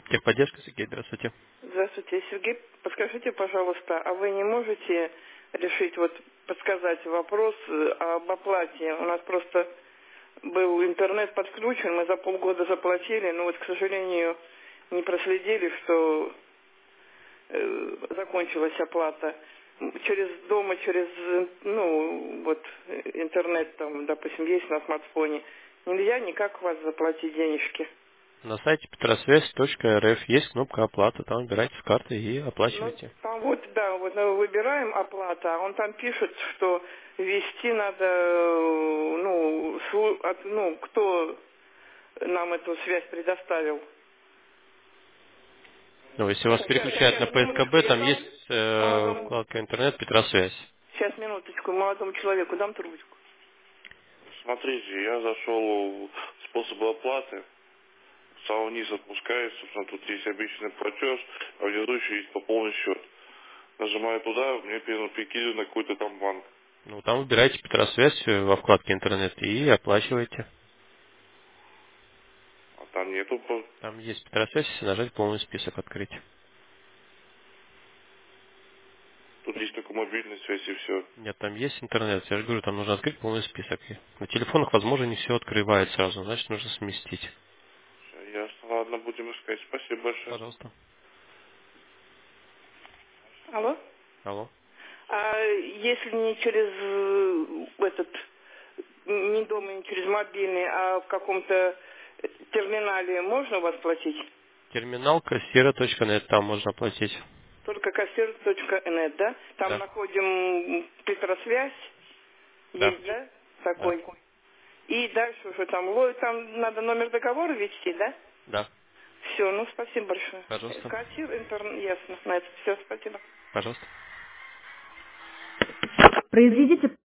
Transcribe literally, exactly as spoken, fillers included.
Техподдержка, Сергей, здравствуйте. Здравствуйте, Сергей. Подскажите, пожалуйста, а вы не можете решить, вот, подсказать вопрос э, об оплате? У нас просто был интернет подключен, мы за полгода заплатили, но вот, к сожалению, не проследили, что э, закончилась оплата. Через дома, через, э, ну, вот, э, интернет там, допустим, есть на смартфоне. Нельзя никак у вас заплатить денежки. На сайте петросвязь точка эр эф есть кнопка оплата. Там выбирайте с карты и Ну, оплачивайте. там вот, да, вот мы выбираем оплата, а он там пишет, что ввести надо, э, ну, слу- от- ну, кто нам эту связь предоставил. Ну, если вас Сейчас, переключают на сейчас, минуточку, ПСКБ, я там дам есть э, молодому, вкладка интернет Петросвязь. сейчас, минуточку, молодому человеку дам трубочку. Смотрите, я зашел в способы оплаты. С самого низа опускается, собственно, тут есть обещанный платеж, а внизу еще есть пополнить счет. Нажимаю туда, мне перекидывают на какой-то там банк. Ну, там выбираете Петросвязь э, во вкладке интернет и оплачиваете. А там нету. по- Там есть Петросвязь, если нажать полный список открыть. Тут есть только мобильная связь и все. Нет, там есть интернет. Я же говорю, там нужно открыть полный список. И на телефонах, возможно, не все открывает сразу, значит, нужно сместить. Всё, ясно. Ладно, будем искать. Спасибо большое. Пожалуйста. Алло? Алло. А если не через э, этот, не дома, не через мобильный, а в каком-то терминале можно у вас платить? Терминал кассира точка нет, там можно оплатить. Только кассир точка нет, да? Там Да. находим Петросвязь, Да. есть, да, Да. такой. И дальше уже там лой, там надо номер договора ввести, да? Да. Все, ну спасибо большое. Пожалуйста. Кассир, интернет, ясно, на это все, спасибо. Пожалуйста. Произведите